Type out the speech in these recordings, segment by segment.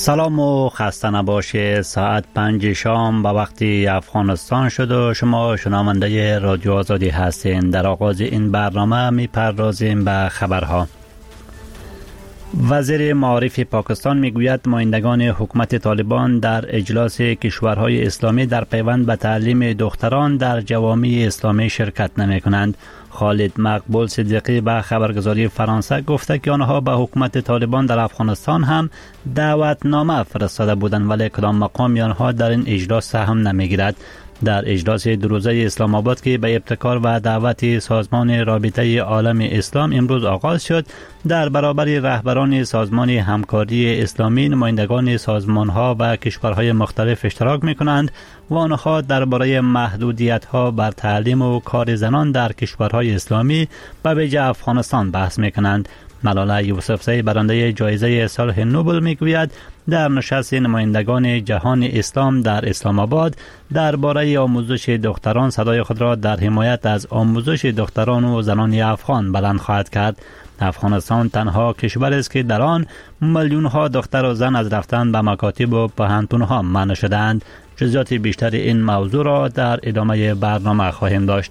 سلام و خسته نباشه. ساعت 5 شام به وقت افغانستان شد و شما شنونده رادیو آزادی هستین. در آغاز این برنامه میپردازیم به خبرها. وزیر معارف پاکستان میگوید نمایندگان حکومت طالبان در اجلاس کشورهای اسلامی در پیوند به تعلیم دختران در جوامع اسلامی شرکت نمی کنند. خالد مقبول صدیقی به خبرگزاری فرانسه گفته که آنها به حکومت طالبان در افغانستان هم دعوتنامه فرستاده بودند ولی کدام مقامی آنها در این اجلاس سهم نمیگیرد. در اجلاس دو روزه اسلام آباد که به ابتکار و دعوت سازمان رابطه عالم اسلام امروز آغاز شد، در برابر رهبران سازمان همکاری اسلامی نمایندگان سازمان‌ها و کشورهای مختلف اشتراک می‌کنند و آنها درباره محدودیت‌ها بر تعلیم و کار زنان در کشورهای اسلامی به ویژه افغانستان بحث می‌کنند. ملاله یوسفزی برنده جایزه صلح نوبل میگوید در نشست نمایندگان جهان اسلام در اسلام آباد درباره آموزش دختران صدای خود را در حمایت از آموزش دختران و زنان افغان بلند خواهد کرد. افغانستان تنها کشور است که در آن میلیون ها دختر و زن از رفتن به مکاتب و پوهنتون‌ها منع شده‌اند. جزئیات بیشتر این موضوع را در ادامه برنامه خواهیم داشت.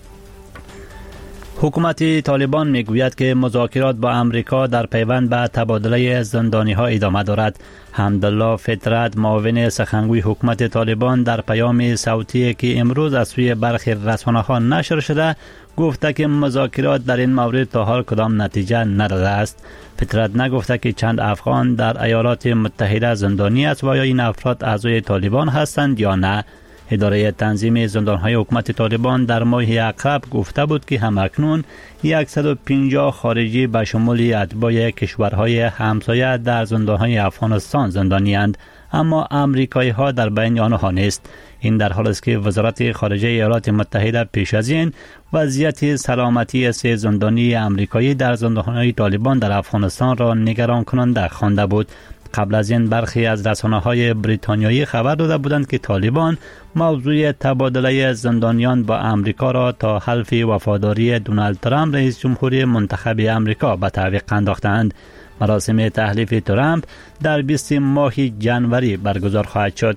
حکومت طالبان میگوید که مذاکرات با امریکا در پیوند به تبادله زندانی ها ادامه دارد. حمدالله فطرت معاون سخنگوی حکومت طالبان در پیام صوتی که امروز از سوی برخی رسانه ها نشر شده گفته که مذاکرات در این مورد تا حال کدام نتیجه نداده است. فطرت نگفته که چند افغان در ایالات متحده زندانی است و یا این افراد اعضای طالبان هستند یا نه. اداره تنظیم زندانهای حکومت طالبان در ماه عقرب گفته بود که همکنون 150 خارجی به شمول اتباع کشورهای همسایه در زندانهای افغانستان زندانی اند، اما امریکایی ها در بین آنها نیست. این در حالی است که وزارت خارجه ایالات متحده پیش از این وضعیت سلامتی 3 زندانی امریکایی در زندانهای طالبان در افغانستان را نگران کننده خوانده بود. قبل از این برخی از رسانه‌های بریتانیایی خبر داده بودند که طالبان موضوع تبادله زندانیان با امریکا را تا حلف وفاداری دونالد ترامپ رئیس جمهوری منتخب امریکا به تعویق انداختند. مراسم تحلیف ترامپ در 20 ماه جنوری برگزار خواهد شد.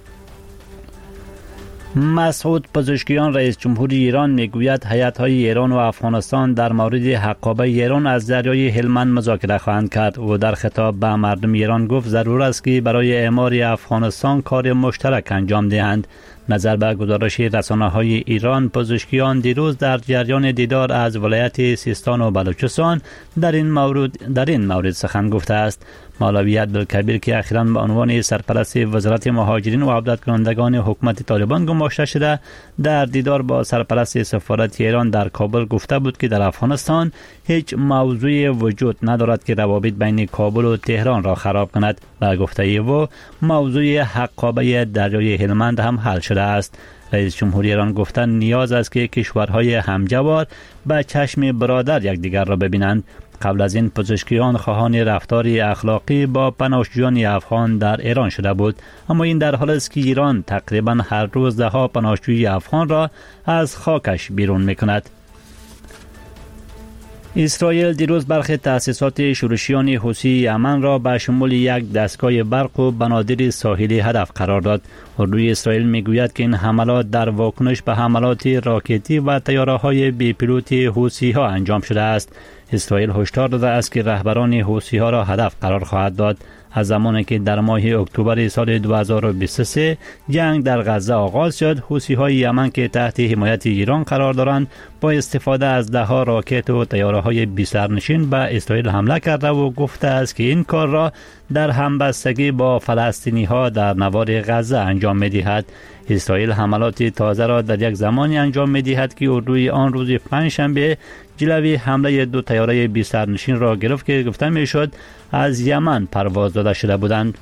مسعود پزشکیان رئیس جمهوری ایران میگوید هیئت‌های ایران و افغانستان در مورد حقابه ایران از دریای هلمند مذاکره خواهند کرد. او در خطاب به مردم ایران گفت ضرور است که برای اعمار افغانستان کار مشترک انجام دهند. نظر به گزارش رسانه‌های ایران، پزشکیان دیروز در جریان دیدار از ولایت سیستان و بلوچستان در این مورد سخن گفته است. مولوی عبدالکبیر که اخیراً به عنوان سرپرست وزارت مهاجرین و عودت کنندگان حکومت طالبان گماشته شده، در دیدار با سرپرست سفارت ایران در کابل گفته بود که در افغانستان هیچ موضوعی وجود ندارد که روابط بین کابل و تهران را خراب کند و گفته او موضوع حقابه دریای هلمند هم حل شده است. رئیس جمهوری ایران گفته نیاز است که کشورهای همجوار به چشم برادر یکدیگر را ببینند. قبل از این پزشکیان خواهان رفتار اخلاقی با پناهجویان افغان در ایران شده بود، اما این در حالی است که ایران تقریبا هر روز ده ها پناهجوی افغان را از خاکش بیرون می‌کند. اسرائیل دیروز برخی تأسیسات شورشیان حوثی یمن را به شمول یک دستگاه برق و بنادر ساحلی هدف قرار داد. اردوی اسرائیل میگوید که این حملات در واکنش به حملات راکتی و طیاره‌های بی پیلوت حوثی ها انجام شده است. اسرائیل هشدار داده است که رهبران حوثی ها را هدف قرار خواهد داد. از زمانی که در ماه اکتبر سال 2023 جنگ در غزه آغاز شد، حوثی های یمن که تحت حمایت ایران قرار دارند با استفاده از ده ها راکت و طیاره‌های بی سرنشین به اسرائیل حمله کرده و گفته است که این کار را در همبستگی با فلسطینی ها در نوار غزه انجام می دهد. اسرائیل حملات تازه را در یک زمانی انجام می دهد که اردوی آن روز پنجشنبه جلوی حمله 2 طیاره بی سرنشین را گرفت که گفته می شد از یمن پرواز داده شده بودند.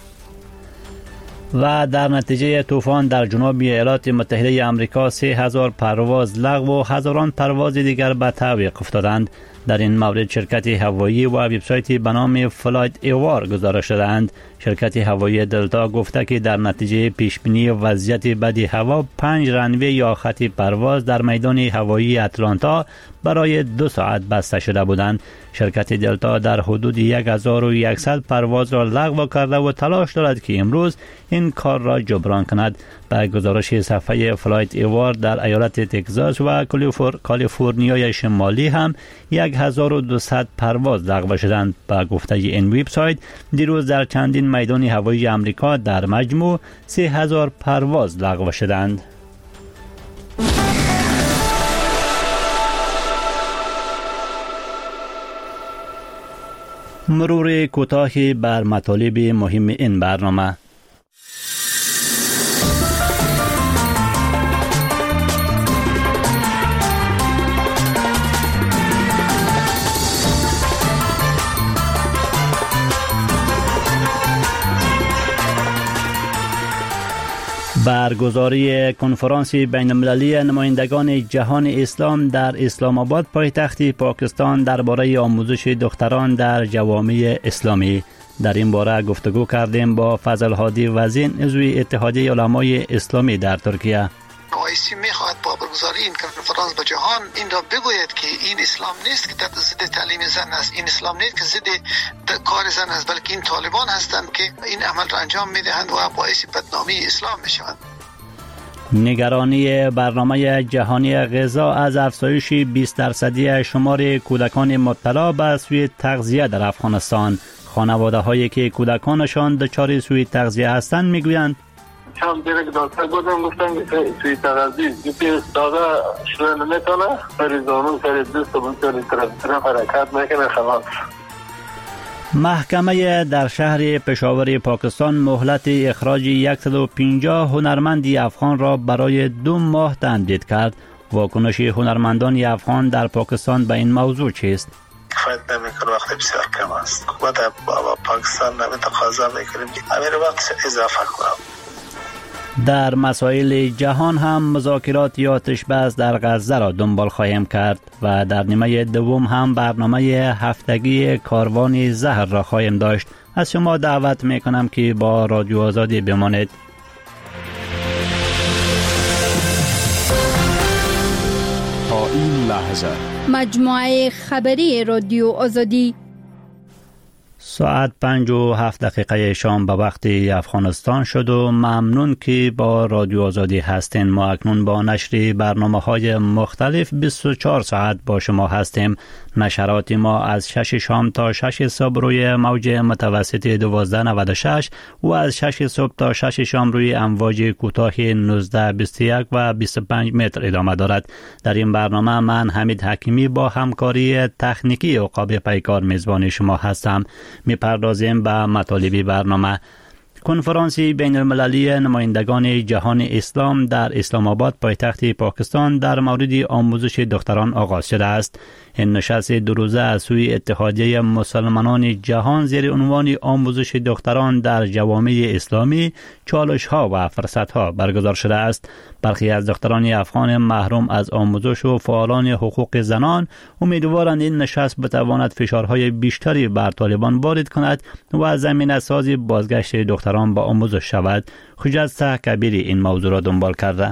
و در نتیجه طوفان در جنوب ایالات متحده آمریکا 3000 پرواز لغو و هزاران پرواز دیگر به تعویق افتادند. در این مورد شرکت هوایی و وبسایتی به نام فلایت ایوار گزارش دادند. شرکت هوایی دلتا گفته که در نتیجه پیشبینی وضعیت بد هوا 5 رنوی یا خط پرواز در میدان هوایی اتلانتا برای 2 ساعت بسته شده بودند. شرکت دلتا در حدود 1100 پرواز را لغو کرده و تلاش دارد که امروز این کار را جبران کند. به گزارش صفحه فلایت ایوار در ایالت تگزاس و کالیفرنیای شمالی هم 1200 پرواز لغو شدند. به گفته این وبسایت دیروز در چندین میدان هوایی آمریکا در مجموع 3000 پرواز لغو شدند. مرور کوتاهی بر مطالب مهم این برنامه. برگزاری کنفرانس بین‌المللی نمایندگان جهان اسلام در اسلام آباد پایتخت پاکستان درباره آموزش دختران در جوامع اسلامی. در این باره گفتگو کردیم با فضل هادی وزین عضو اتحادیه علمای اسلامی در ترکیه. OIC میخواهد با برگزاری این کنفرانس با جهان این را بگوید که این اسلام نیست که ضد تعلیم زن است، این اسلام نیست که ضد کار زن است، بلکه این طالبان هستند که این عمل را انجام میدهند و باعث بدنامی اسلام میشوند. نگرانی برنامه جهانی غذا از افزایش 20% شمار کودکان مبتلا به سوء تغذیه در افغانستان. خانواده هایی که کودکانشان دچار سوء تغذیه هستند میگویند چند دیگه دکتر بودم گفتن که سوی تغذیه که داده شده نمیتونه سری زانون سری دست و سری طرف حرکت میکنه خلاص. محکمه در شهر پشاور پاکستان مهلت اخراج 150 هنرمند افغان را برای 2 ماه تمدید کرد. واکنش هنرمندان افغان در پاکستان به این موضوع چیست؟ کفایت نمیکنه، وقت بسیار کم است. حکومت پاکستان تقاضا میکنیم که امیر وقت اضافه کنم. در مسائل جهان هم مذاکرات آتش بس در غزه را دنبال خواهیم کرد و در نیمه دوم هم برنامه هفتگی کاروان زهر را خواهیم داشت. از شما دعوت میکنم که با رادیو آزادی بمانید. تا این لحظه مجموعه خبری رادیو آزادی. ساعت 5:07 شام به وقت افغانستان شد و ممنون که با رادیو آزادی هستین. ما اکنون با نشر برنامه‌های مختلف 24 ساعت با شما هستیم. نشرات ما از 6 شام تا 6 صبح روی موج متوسط 1296 و از 6 صبح تا 6 شام روی امواج کوتاه 19، 21 و 25 متر ادامه دارد. در این برنامه من حمید حکیمی با همکاری تکنیکی عقاب پیکار میزبان شما هستم. میپردازیم به مطالب برنامه. کنفرانس بین المللی نمایندگان جهان اسلام در اسلام آباد پایتخت پاکستان در مورد آموزش دختران آغاز شده است. این نشست 2 روزه از سوی اتحادیه مسلمانان جهان زیر عنوان آموزش دختران در جوامع اسلامی، چالش‌ها و فرصت‌ها برگزار شده است. برخی از دختران افغان محروم از آموزش و فعالان حقوق زنان امیدوارند این نشست بتواند فشارهای بیشتری بر طالبان وارد کند و زمینه سازی بازگشت دختران به آموزش شود. خجسته کبیری این موضوع را دنبال کرده.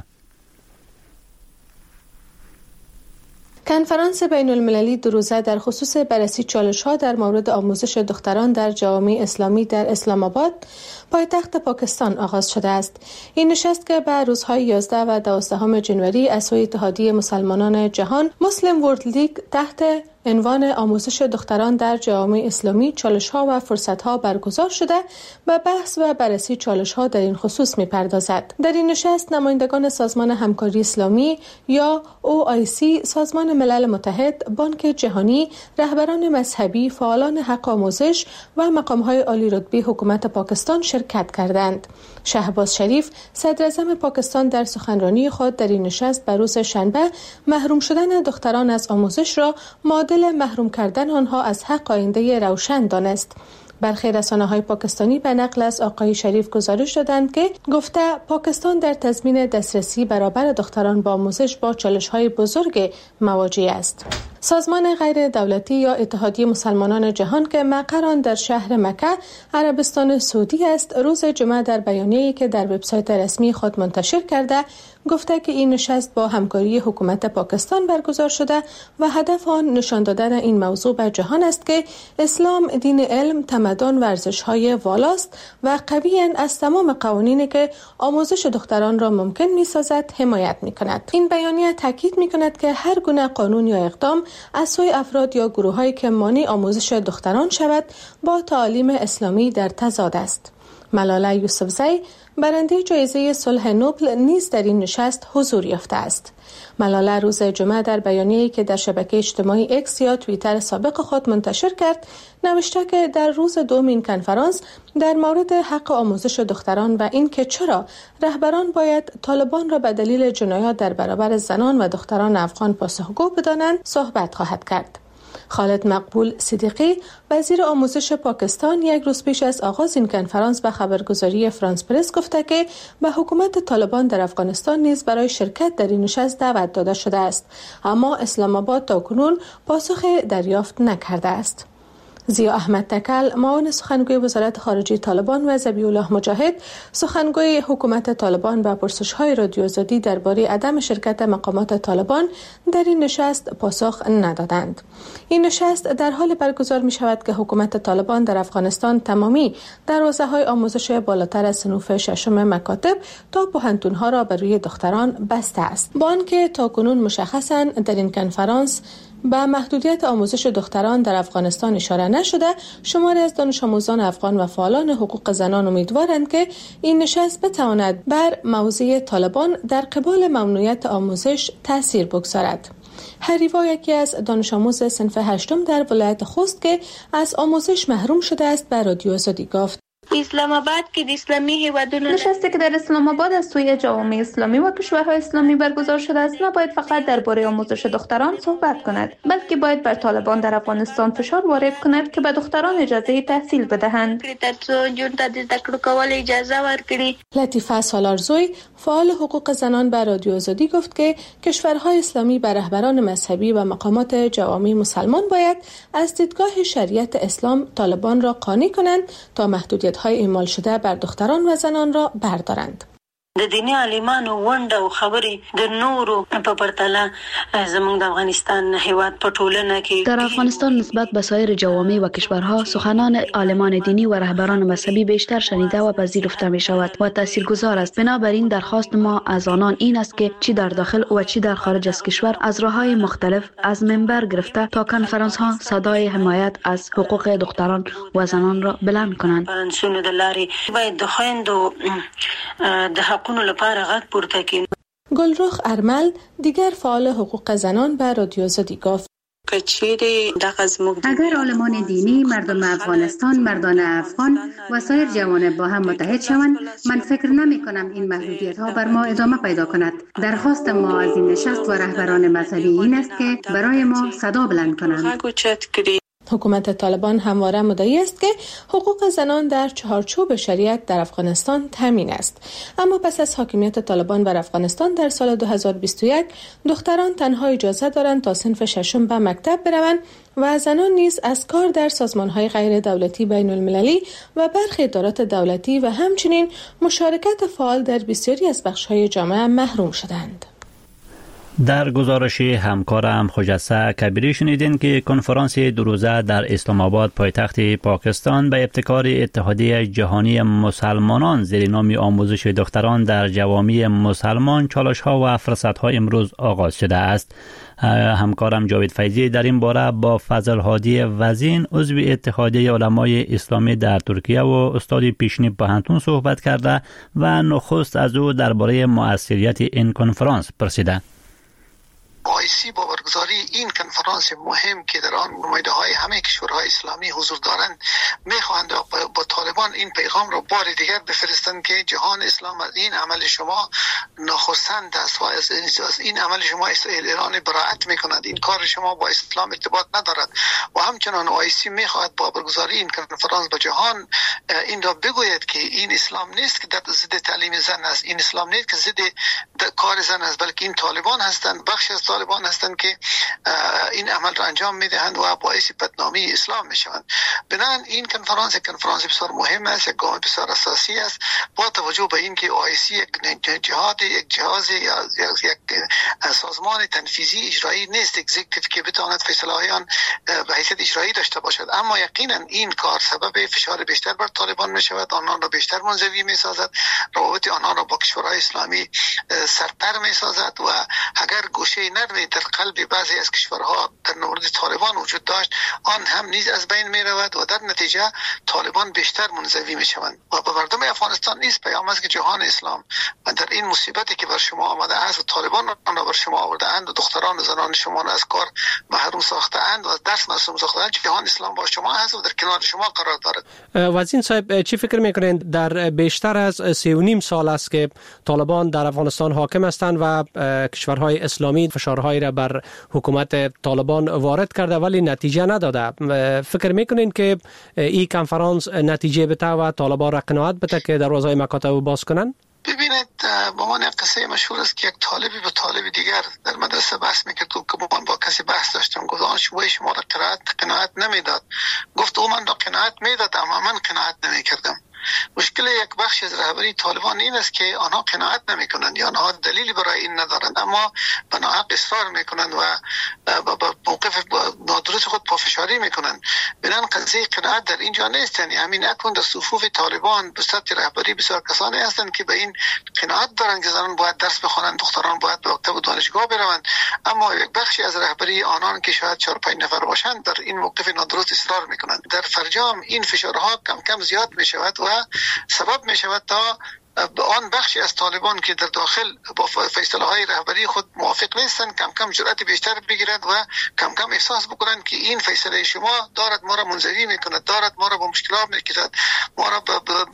کنفرانس بین المللی 2 روزه در خصوص بررسی چالش‌ها در مورد آموزش دختران در جوامع اسلامی در اسلام آباد پایتخت پاکستان آغاز شده است. این نشست که به روزهای 11 و 12 جنوری از سوی اتحادیه مسلمانان جهان مسلم ورلد لیگ تحت عنوان آموزش دختران در جوامع اسلامی، چالش‌ها و فرصت‌ها برگزار شده و بحث و بررسی چالش‌ها در این خصوص می‌پردازد. در این نشست نمایندگان سازمان همکاری اسلامی یا OIC، سازمان ملل متحد، بانک جهانی، رهبران مذهبی، فعالان حق آموزش و مقام‌های عالی رتبه حکومت پاکستان شرکت کردند. شهباز شریف، صدر اعظم پاکستان، در سخنرانی خود در این نشست بر روز شنبه محروم شدن دختران از آموزش را معادل محروم کردن آنها از حق آینده روشن دانست. برخی رسانه‌های پاکستانی به نقل از آقای شریف گزارش دادند که گفته پاکستان در تضمین دسترسی برابر دختران با آموزش با چالش‌های بزرگ مواجه است. سازمان غیر دولتی یا اتحادیه مسلمانان جهان که مقر آن در شهر مکه عربستان سعودی است، روز جمعه در بیانیه‌ای که در وبسایت رسمی خود منتشر کرده گفته که این نشست با همکاری حکومت پاکستان برگزار شده و هدف آن نشان دادن این موضوع به جهان است که اسلام دین علم، تمدن و ارزش‌های والاست و قویاً از تمام قوانینی که آموزش دختران را ممکن می‌سازد حمایت می‌کند. این بیانیه تاکید می‌کند که هر گونه قانون یا اقدام از سوی افراد یا گروه‌هایی که مانع آموزش دختران شود با تعالیم اسلامی در تضاد است. ملاله یوسفزئی برنده جایزه صلح نوبل نیز در این نشست حضور یافته است. ملاله روز جمعه در بیانیه‌ای که در شبکه اجتماعی اکس یا توییتر سابق خود منتشر کرد نوشته که در روز دوم این کنفرانس در مورد حق آموزش دختران و اینکه چرا رهبران باید طالبان را به دلیل جنایات در برابر زنان و دختران افغان پاسخگو بدانند صحبت خواهد کرد. خالد مقبول صدیقی وزیر آموزش پاکستان یک روز پیش از آغاز این کنفرانس به خبرگزاری فرانس پرس گفته که به حکومت طالبان در افغانستان نیز برای شرکت در این نشست دعوت داده شده است، اما اسلام آباد تاکنون پاسخ دریافت نکرده است. ضیا احمد تکل معاون سخنگوی وزارت خارجه طالبان و ذبیح الله مجاهد سخنگوی حکومت طالبان به پرسش‌های رادیو آزادی درباره عدم شرکت مقامات طالبان در این نشست پاسخ ندادند. این نشست در حال برگزار می‌شود که حکومت طالبان در افغانستان تمامی دروازه‌های آموزش بالاتر از صنوف ششم مکاتب تا پوهنتون‌ها را بر روی دختران بسته است. با آنکه تاکنون مشخصاً در این کنفرانس به محدودیت آموزش دختران در افغانستان اشاره نشده، شماری از دانش آموزان افغان و فعالان حقوق زنان امیدوارند که این نشست بتواند بر موضع طالبان در قبال ممنوعیت آموزش تأثیر بگذارد. هریوا یکی از دانش آموز صنف 8 در ولایت خوست که از آموزش محروم شده است به رادیو آزادی گفت: اسلام آباد که د اسلامی هیوادونو نشستی که در اسلام آباد از سوی جوامع اسلامی و کشورهای اسلامی برگزار شده است نباید فقط درباره آموزش دختران صحبت کند، بلکه باید بر طالبان در افغانستان فشار وارد کند که به دختران اجازه تحصیل بدهند. لطیفه سالارزوی فعال حقوق زنان به رادیو آزادی گفت که کشورهای اسلامی به رهبران مذهبی و مقامات جوامع مسلمان باید از دیدگاه شریعت اسلام طالبان را قانع کنند تا محدودیت های اعمال شده بر دختران و زنان را بردارند. د دینی عالمانو ونډه او خبرې د نورو په پرتله زموږ د افغانستان هیواد په ټولنه کې در افغانستان نسبت به سایر جوامع و کشورها سخنان عالمان دینی و رهبران مذهبی بیشتر شنیده و پذیرفته می شود و تاثیرگذار است. بنابراین درخواست ما از آنان این است که چی در داخل و چی در خارج از کشور از راههای مختلف از منبر گرفته تا کنفرانس ها صدای حمایت از حقوق دختران و زنان را بلند کنند. فرانسونو د لارې باید د خویندو د گلرخ ارمل دیگر فعال حقوق زنان به رادیو آزادی گفت: اگر عالمان دینی، مردم افغانستان، مردان افغان و سایر جوانب با هم متحد شوند، من فکر نمی کنم این محدودیت ها بر ما ادامه پیدا کند. درخواست ما از این نشست و رهبران مذهبی این است که برای ما صدا بلند کنند. حکومت طالبان همواره مدعی است که حقوق زنان در چهارچوب شریعت در افغانستان تامین است، اما پس از حاکمیت طالبان بر افغانستان در سال 2021 دختران تنها اجازه دارند تا صنف 6 به مکتب بروند و زنان نیز از کار در سازمان‌های غیر دولتی بین المللی و برخی ادارات دولتی و همچنین مشارکت فعال در بسیاری از بخش‌های جامعه محروم شدند. در گزارش همکارم خجسته کبیری شنیدین که کنفرانس دو روزه در اسلام آباد پایتخت پاکستان به ابتکار اتحادیه جهانی مسلمانان زیر نام آموزش دختران در جوامع مسلمان چالش‌ها و فرصت‌ها امروز آغاز شده است. همکارم جاوید فیضی در این باره با فضل هادی وزین عضو اتحادیه علمای اسلامی در ترکیه و استاد پیشین پوهنتون صحبت کرده و نخست از او درباره مؤثریت این کنفرانس پرسیده. OIC با برگزاری این کنفرانس مهم که در آن نماینده‌های همه کشورهای اسلامی حضور دارند می‌خواهند با طالبان این پیغام را بار دیگر بفرستند که جهان اسلام از این عمل شما ناخوشایند است و از این عمل شما ایران براءت می‌کند. این کار شما با اسلام ارتباط ندارد و همچنان OIC می‌خواهد با برگزاری این کنفرانس به جهان این را بگوید که این اسلام نیست که ضد تعلیم زن است، این اسلام نیست که ضد کار زن است، بلکه این طالبان هستند، بخشی از طالبان هستند که که این عمل را انجام میدهند و باعث بدنامی اسلام میشوند. بنابراین این کنفرانس بسیار مهم است، یک گام بسیار اساسی است، با توجه به اینکه OIC یک جهاز یا یک سازمان تنفیذی اجرایی نیست، اگزیکتیو، که بتواند فیصله آن به حیثیت اجرایی داشته باشد. اما یقینا این کار سبب فشار بیشتر بر طالبان می شود، آنان را بیشتر منزوی می سازد، روابط آنان را با کشورهای اسلامی سرتر می سازد و اگر گوشه نرمی در قلب بعضی از کشورها در مورد طالبان وجود داشت، آن هم نیز از بین می رود و در نتیجه طالبان بیشتر منزوی می شوند. و به مردم افغانستان نیز پیام است که جهان اسلام و در این مصیبتی که بر شما آمده است و طالبان آن را بر شما آورده اند و دختران و زنان شما را از کار محروم ساخته اند و از درس محروم ساخته اند، جهان اسلام با شما هست و در کنار شما قرار دارد. وزیر صاحب، چی فکر میکنید در بیشتر از 3.5 سال است که طالبان در افغانستان حاکم هستند و کشورهای اسلامی فشارهایی را بر حکومت طالبان وارد کرده ولی نتیجه نداده، فکر میکنین که این کنفرانس نتیجه بده و طالبان را قناعت بده که دروازه مکاتب باز کنند؟ ببینید، با من یک قصه مشهور است که یک طالبی به طالب دیگر در مدرسه بحث میکرد که من با کسی بحث داشتم، گفت آن شما را قناعت نمیداد. گفت او من را قناعت میداد اما من قناعت نمیکردم. مشکل یک بخش از رهبری طالبان این است که آنها قناعت نمی کنند یا آنها دلیلی برای این ندارند، اما به ناحق اصرار می کنند و با موقف نادرست خود پافشاری می کنند. بنابراین قضیه قناعت در اینجا نیست. یعنی همین اکنون در صفوف طالبان به سطح رهبری بسیار کسانی هستند که به این قناعت دارند که زنان باید درس بخوانند، دختران باید به مکتب و دانشگاه بروند، اما یک بخشی از رهبری آنان که شاید 4-5 نفر باشند در این موقف نادرست اصرار می کنند. در فرجام این فشارها کم کم زیاد می شود و سبب می شود تا آن بخشی از طالبان که در داخل با فیصله های رهبری خود موافق نیستند کم کم جرأت بیشتر بگیرند و کم کم احساس بکنند که این فیصله شما دارد ما را منزوی میکند، دارد ما را با مشکلات میکشد، ما را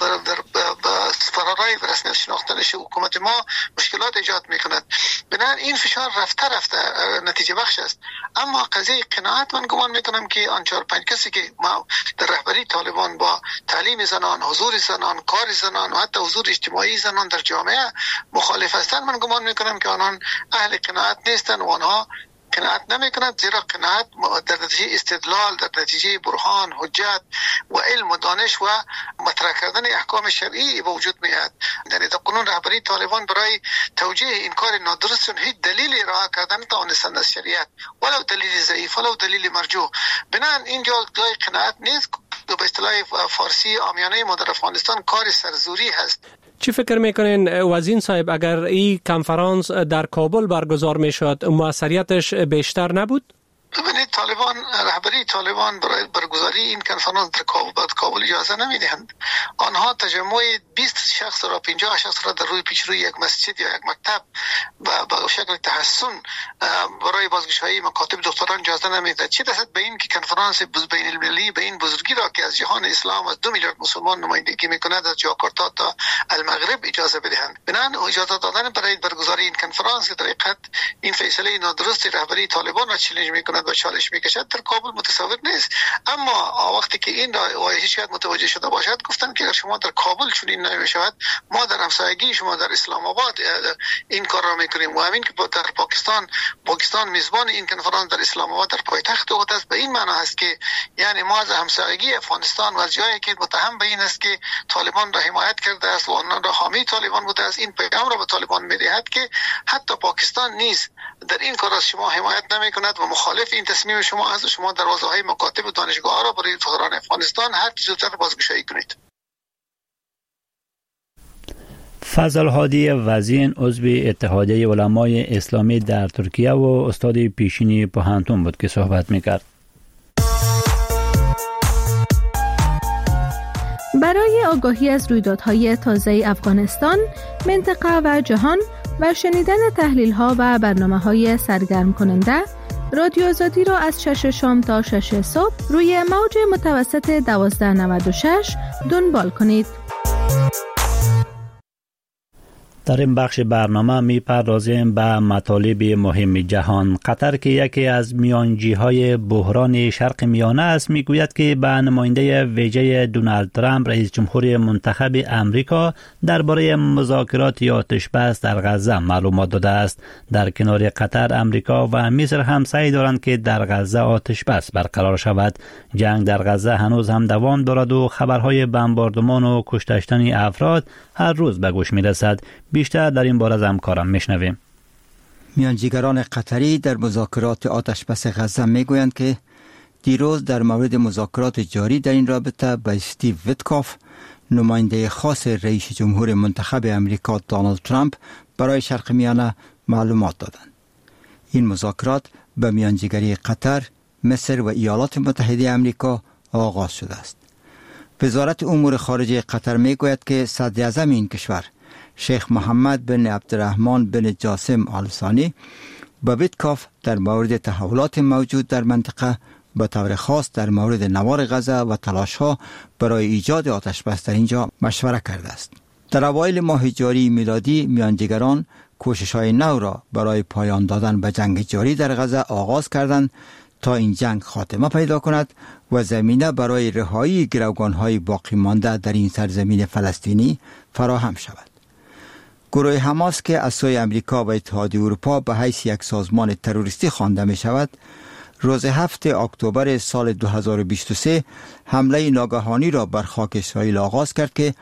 به فرارای رسمیت شناختن حکومت ما مشکلات ایجاد میکند. بنابراین این فشار رفته نتیجه بخش است. اما قضیه قناعت من گمان میکنم که آن 4-5 کسی که ما در رهبری طالبان با تعلیم زنان، حضور زنان، کار زنان و حتی حضور اجتماعی زنان در جامعه مخالف هستند، من گمان میکنم که آنان اهل قناعت نیستند و آنها قناعت نمی کنند، زیرا قناعت در نتیجه استدلال، در نتیجه برهان، حجت و علم و دانش و مطرح کردن احکام شرعی به وجود میاد. یعنی در قانون رهبری طالبان برای توجیه این کار نادرست هیچ دلیلی ارائه کردن نتوانستند از شریعت، ولو دلیل ضعیف ولو دلیل مرجوح. بنابراین اینجا جای قناعت نیست، به اصطلاح فارسی عامیانه ما در افغانستان کار سرزوری هست. چی فکر میکنین وزیر صاحب اگر این کنفرانس در کابل برگزار میشد موثریتش بیشتر نبود؟ ببینید، رهبری طالبان برای برگزاری این کنفرانس در کابل اجازه نمیدهند. آنها تجمع 20 شخص را 50 شخص را در روی پیشروی یک مسجد یا یک مکتب با شکل تحسن برای بازگشایی مکاتب دختران اجازه نمیدهند. چه رسد به این که کنفرانس بین المللی به این بزرگی را که از جهان اسلام از 2 میلیارد مسلمان نمایندگی میکند از جاکارتا تا المغرب اجازه بدهند. بنابراین اجازه دادن برای برگزاری این کنفرانس در حقیقت این فیصله نادرست رهبری طالبان را چالش میکند و چالش میکشد در کابل متصور نیست. اما وقتی که این OIC شاید متوجه شده باشد، گفتن که اگر شما در کابل چنین نمیشود، ما در همسایگی شما در اسلام آباد این کار را میکنیم. و همین که در پاکستان میزبان این کنفرانس در اسلام آباد در پایتخت خود است، به این معنی است که یعنی ما از همسایگی افغانستان و از جایی که متهم به این است که طالبان را حمایت کرده است و آنان را حامی طالبان بوده است، این پیغام را به طالبان میدهد که حتی پاکستان نیز در این کار از شما حمایت نمیکند و مخالف این تصمیم شما است و شما دروازه‌های مکاتب و دانشگاه را برای دختران افغانستان هر چه زودتر بازگشایی کنید. فضل هادی وزین عضو اتحادیه علمای اسلامی در ترکیه و استاد پیشینی پوهنتون بود که صحبت میکرد. برای آگاهی از رویدادهای تازه افغانستان، منطقه و جهان و شنیدن تحلیل‌ها و برنامه‌های سرگرم کننده، رادیو آزادی را از 6 شام تا 6 صبح روی موج متوسط 1296 دنبال کنید. در این بخش برنامه میپردازیم به مطالب مهم جهان. قطر که یکی از میانجیهای بحران شرق میانه است میگوید که به نماینده ویژه دونالد ترامپ رئیس جمهور منتخب امریکا درباره مذاکرات آتش بس در غزه معلومات داده است. در کنار قطر، امریکا و مصر هم سعی دارند که در غزه آتش بس برقرار شود. جنگ در غزه هنوز هم دوام دارد و خبرهای بمباردمان و کشته افراد هر روز به گوش میرسد. بیشتر در این باره از همکارم میشنویم. میانجیگران قطری در مذاکرات آتش بس غزه میگویند که دیروز در مورد مذاکرات جاری در این رابطه به استیو ویتکاف، نماینده خاص رئیس جمهور منتخب امریکا دونالد ترامپ برای شرق میانه معلومات دادند. این مذاکرات به میانجیگری قطر، مصر و ایالات متحده امریکا آغاز شده است. وزارت امور خارجه قطر میگوید که صدر اعظم این کشور شیخ محمد بن عبدالرحمن بن جاسم آل ثانی با ویتکاف در مورد تحولات موجود در منطقه، به طور خاص در مورد نوار غزه و تلاش‌ها برای ایجاد آتش بس در اینجا مشوره کرده است. در اوایل ماه جاری میلادی میانجیگران کوشش‌های نو را برای پایان دادن به جنگ جاری در غزه آغاز کردند تا این جنگ خاتمه پیدا کند و زمینه برای رهایی گروگان‌های باقی مانده در این سرزمین فلسطینی فراهم شود. گروه حماس که از سوی امریکا و اتحادیه اروپا به حیث یک سازمان تروریستی خوانده می شود، روز 7 اکتبر سال 2023 حمله ناگهانی را بر خاک اسرائیل آغاز کرد که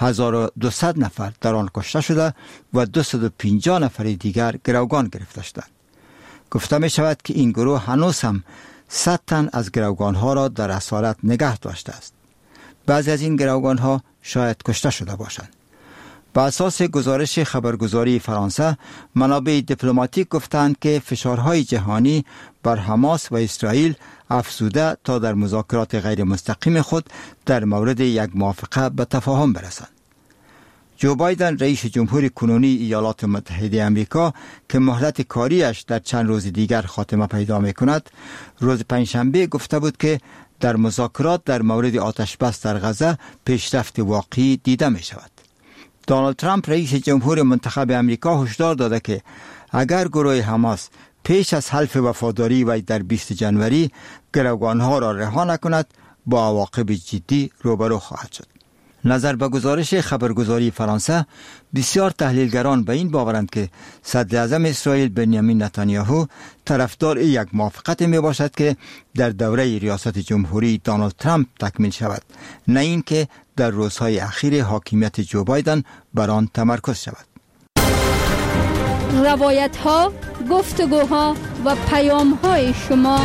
1200 نفر در آن کشته شده و 250 نفر دیگر گروگان گرفته شدند. گفته می شود که این گروه هنوز هم 100 تن از گروگان ها را در اسارت نگه داشته است. بعضی از این گروگان ها شاید کشته شده باشند. بر اساس گزارش خبرگزاری فرانسه، منابع دیپلماتیک گفتند که فشارهای جهانی بر حماس و اسرائیل افزوده تا در مذاکرات غیر مستقیم خود در مورد یک موافقه به تفاهم برسند. جو بایدن رئیس جمهور کنونی ایالات متحده امریکا که مهلت کاریش در چند روز دیگر خاتمه پیدا می کند، روز پنجشنبه گفته بود که در مذاکرات در مورد آتش بس در غزه پیشرفت واقعی دیده می شود. دونالد ترامپ رئیس جمهور منتخب امریکا هشدار داده که اگر گروه حماس پیش از حلف وفاداری و در 20 جنوری گروگانها را رها نکند، با عواقب جدی روبرو خواهد شد. نظر به گزارش خبرگزاری فرانسه، بسیار تحلیلگران به این باورند که صدر اعظم اسرائیل بنیامین نتانیاهو طرفدار یک موافقت می باشد که در دوره ریاست جمهوری دونالد ترامپ تکمیل شود، نه این که در روزهای اخیر حاکمیت جو بایدن بر آن تمرکز شود. روایت ها، گفتگوها و پیام های شما.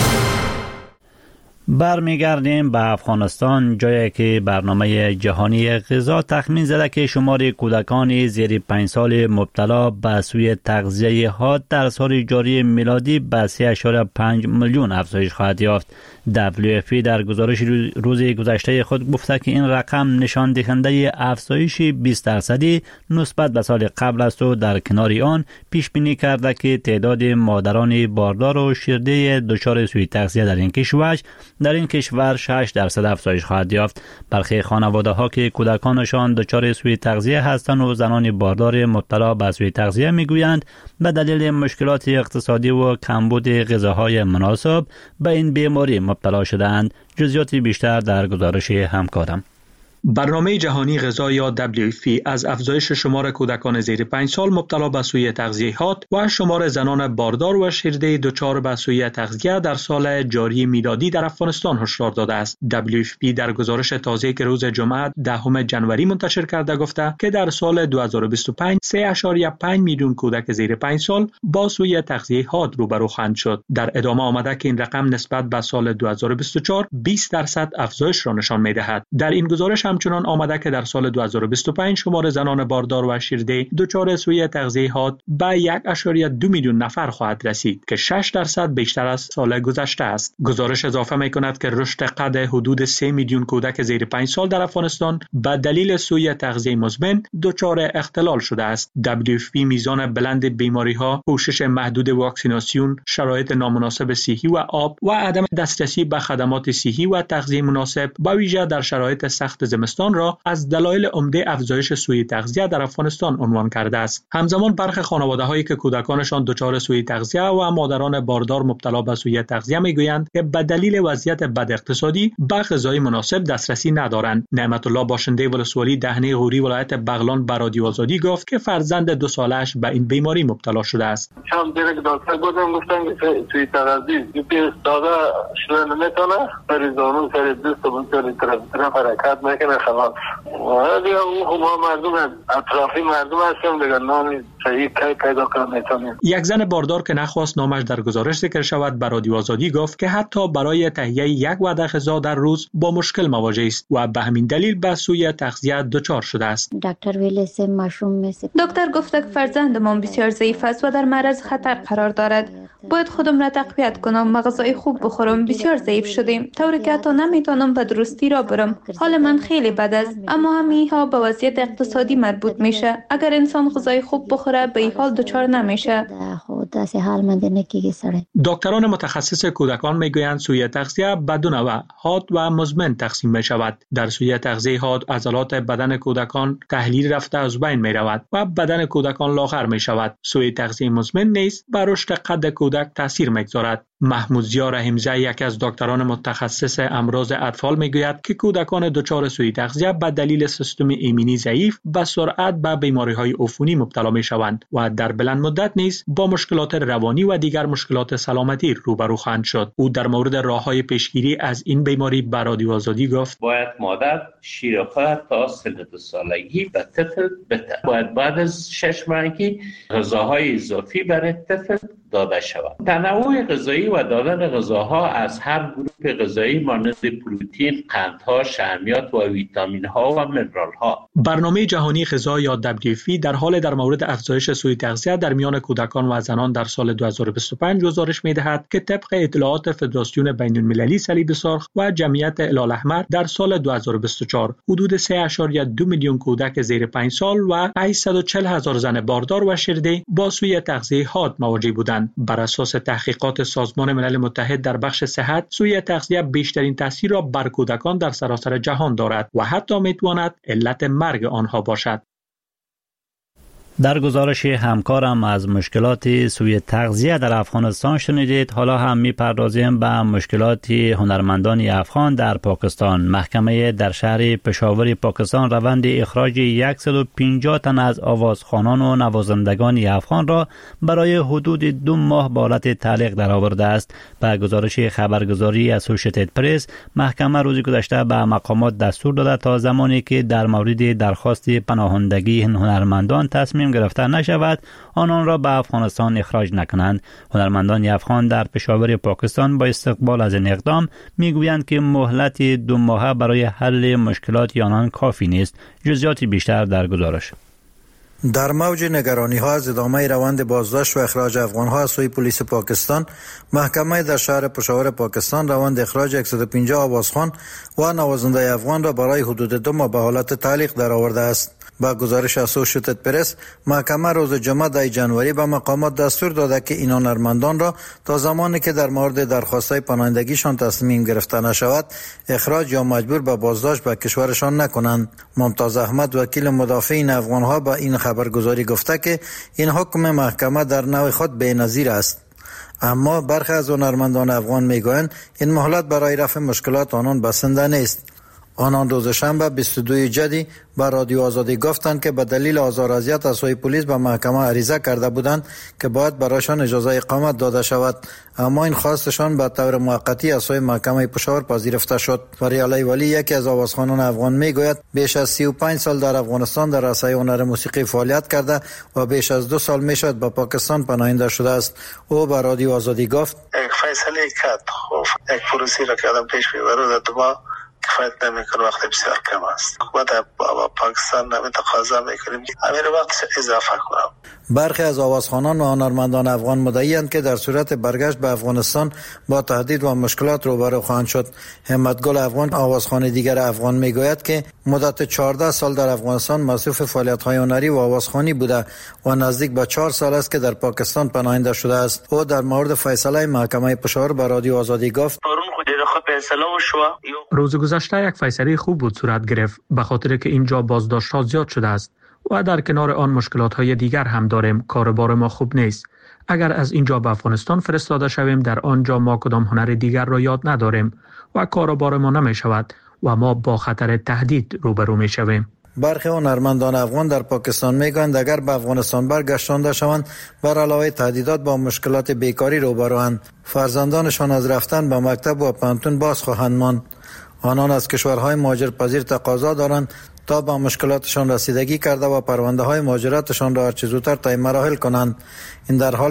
برمیگردیم به افغانستان، جایی که برنامه جهانی غذا تخمین زده که شمار کودکان زیر 5 سال مبتلا به سوی تغذیه حاد در سال جاری میلادی به 3.5 میلیون افزایش خواهد یافت. WFP در گزارش روز گذشته خود گفته که این رقم نشان دهنده افزایش 20% نسبت به سال قبل است و در کنار آن پیش بینی کرده که تعداد مادران باردار و شیرده دچار سوء تغذیه در این کشور 6% افزایش خواهد یافت. برخی خانواده ها که کودکانشان دچار سوء تغذیه هستند و زنان باردار مبتلا به سوء تغذیه میگویند به دلیل مشکلات اقتصادی و کمبود غذاهای مناسب به این بیماری مبتلا شدند. جزئیات بیشتر در گزارش همکارم. برنامه جهانی غذا یا WFP از افزایش شمار کودکان زیر 5 سال مبتلا به سوء تغذیه حاد و شمار زنان باردار و شیرده دچار به سوء تغذیه در سال جاری میلادی در افغانستان هشدار داده است. WFP در گزارش تازه که روز جمعه 10 جنوری منتشر کرده گفته که در سال 2025 3.5 میلیون کودک زیر 5 سال با سوء تغذیه حاد روبرو خواهند شد. در ادامه آمده که این رقم نسبت به سال 2024 20% افزایش را نشان می‌دهد. در این گزارش همچنان آمده که در سال 2025 شمار زنان باردار و شیرده دچار سوء تغذیه حاد به 1.2 میلیون نفر خواهد رسید که 6% بیشتر از سال گذشته است. گزارش اضافه می‌کند که رشد قد حدود 3 میلیون کودک زیر 5 سال در افغانستان به دلیل سوء تغذیه مزمن دچار اختلال شده است. WFP میزان بلند بیماری‌ها، پوشش محدود واکسیناسیون، شرایط نامناسب صحی و آب و عدم دسترسی به خدمات صحی و تغذیه مناسب، با ویژه در شرایط سخت زمستان ترکمنستان را از دلایل عمده افزایش سوء تغذیه در افغانستان عنوان کرده است. همزمان برخی خانواده‌هایی که کودکانشان دچار سوء تغذیه و مادران باردار مبتلا به سوء تغذیه میگویند که به دلیل وضعیت بد اقتصادی به غذای مناسب دسترسی ندارند. نعمت الله باشنده ولسوالی دهنه غوری ولایت بغلان به رادیو آزادی گفت که فرزند 2 سالش به این بیماری مبتلا شده است. شام دیگه دکتر بودم گفتن که سوء تغذیه داده شده نمیتونه پریزانو سر دست و طرف حرکت میکنه خلاص. دیگه او ما مردم اطرافی مردم هستیم دیگه نامی صحیح پیدا کنه نمیتونیم. یک زن باردار که نخواست نامش در گزارش ذکر شود به رادیو آزادی گفت که حتی برای تهیه یک وعده غذا در روز با مشکل مواجه است و به همین دلیل به سوء تغذیه دچار شده است. دکتر گفت که فرزندمان بسیار ضعیف است و در معرض خطر قرار دارد. باید خودم را تقویت کنم، غذای خوب بخورم. بسیار ضعیف شدیم، طوری که حتی نمیتونم به درستی را برم. حال من خیلی بد است، اما همین ها به وضعیت اقتصادی مربوط میشه. اگر انسان غذای خوب بخوره به این حال دچار نمیشه. دکتران متخصص کودکان میگویند سوء تغذیه به 2 نوع، حاد و مزمن تقسیم می شود. در سوء تغذیه حاد عضلات بدن کودکان تحلیل رفته از بین می رود و بدن کودکان لاغر می شود. سوء تغذیه مزمن نیز بر رشد قد کودک تاثیر میگذارد. محمود ضیا رحیمزاده یکی از دکتران متخصص امراض اطفال میگوید که کودکان دچار سوء تغذیه به دلیل سیستم ایمنی ضعیف به سرعت به بیماری‌های عفونی مبتلا میشوند و در بلند مدت نیز با مشکلات روانی و دیگر مشکلات سلامتی روبرو خواهند شد. او در مورد راه‌های پیشگیری از این بیماری به رادیو آزادی گفت: باید مادر شیر خود تا سن 2 سالگی به طفل بده. باید بعد از 6 ماهگی غذاهای اضافی برای طفل داده شود. تنوع غذایی و دادن غذاها از هر گروه غذایی مانند پروتئین، قندها، شحمیات و ویتامین‌ها و منرال‌ها. برنامه جهانی غذا یا WFP در حال در مورد افزایش سوء تغذیه در میان کودکان و زنان در سال 2025 گزارش می‌دهد که طبق اطلاعات فدراسیون بین‌المللی صلیب سرخ و جمعیت هلال احمر در سال 2024 حدود 3.2 میلیون کودک زیر 5 سال و 840,000 زن باردار و شیرده با سوء تغذیه حاد مواجه بودند. بر اساس تحقیقات سازمان ملل متحد در بخش صحت، سوء تغذیه بیشترین تاثیر را بر کودکان در سراسر جهان دارد و حتی میتواند علت مرگ آنها باشد. در گزارش همکارم از مشکلات سوء تغذیه در افغانستان شنیدید. حالا هم میپردازیم به مشکلات هنرمندان افغان در پاکستان. محکمه در شهر پشاور پاکستان روند اخراج 150 تن از آوازخوانان و نوازندگان افغان را برای حدود 2 ماه به حالت تعلیق درآورده است. به گزارش خبرگزاری اسوسییتد پرس، محکمه روز گذشته به مقامات دستور داده تا زمانی که در مورد درخواست پناهندگی هنرمندان تصمیم گرفته نشود آنان را به افغانستان اخراج نکنند. هنرمندان افغان در پشاور پاکستان با استقبال از این اقدام میگویند که مهلت 2 ماهه برای حل مشکلات آنان کافی نیست. جزئیات بیشتر در گزارش. در موج نگرانی ها از ادامه روند بازداشت و اخراج افغان ها از سوی پلیس پاکستان، محکمه در شهر پشاور پاکستان روند اخراج 150 آوازخوان و نوازنده افغان را برای حدود 2 ماه به حالت تعلیق درآورده است. با گزارش اسوسییتد پرس، محکمه روز جمعه 10 جنوری به مقامات دستور داده که این هنرمندان را تا زمانی که در مورد درخواست‌های پناهندگیشان تصمیم گرفته نشود اخراج یا مجبور به بازداشت به کشورشان نکنند. ممتاز احمد وکیل مدافعین افغان‌ها با این خبرگزاری گفته که این حکم محکمه در نوع خود بی‌نظیر است. اما برخی از هنرمندان افغان میگویند این مهلت برای رفع مشکلات آنان بسنده نیست. آنان روز شنبه 22 جدی به رادیو آزادی گفتند که به دلیل آزار و اذیت از سوی پلیس به محکمه عریضه کرده بودند که باید برایشان اجازه اقامت داده شود، اما این خواستشان به طور موقتی از سوی محکمه پشاور پذیرفته شد. فریعلی ولی یکی از آوازخوانان افغان میگوید بیش از 35 سال در افغانستان در عرصه هنر موسیقی فعالیت کرده و بیش از 2 سال میشد به پاکستان پناهنده شده است. او به رادیو آزادی گفت: یک فیصله کرد، خب یک پروسی را که آدم پیش میبره در کفایت نمیکنه، وقت بسیار کم است. حکومت پاکستان نمی تقاضا میکنیم که همین وقت اضافه کنم. برخی از آوازخوانان و هنرمندان افغان مدعی‌اند که در صورت برگشت به افغانستان با تهدید و مشکلات روبرو خواهند شد. همتگل افغان، آوازخوان دیگر افغان، میگوید که مدت 14 سال در افغانستان مصروف فعالیت‌های هنری و آوازخوانی بوده و نزدیک به 4 سال است که در پاکستان پناهنده شده است. او در مورد فیصله محکمه پشاور به رادیو آزادی گفت: خود فیصله شو. روز گذشته یک فیصله خوب بود صورت گرفت به خاطر که اینجا بازداشت‌ها زیاد شده است و در کنار آن مشکلات‌های دیگر هم داریم. کاربار ما خوب نیست. اگر از اینجا به افغانستان فرستاده شویم در آنجا ما کدام هنر دیگر را یاد نداریم و کاربار ما نمی شود و ما با خطر تهدید روبرو می شویم. برخی هنرمندان افغان در پاکستان میگویند اگر به افغانستان برگشتانده شوند بر علاوه تهدیدات با مشکلات بیکاری روبروند. فرزندانشان از رفتن به مکتب و پانتون باز خواهند ماند. آنان از کشورهای مهاجرپذیر تقاضا دارند تا به مشکلاتشان رسیدگی کرده و پرونده های مهاجرتشان را هرچه زودتر طی مراحل کنند. این در حال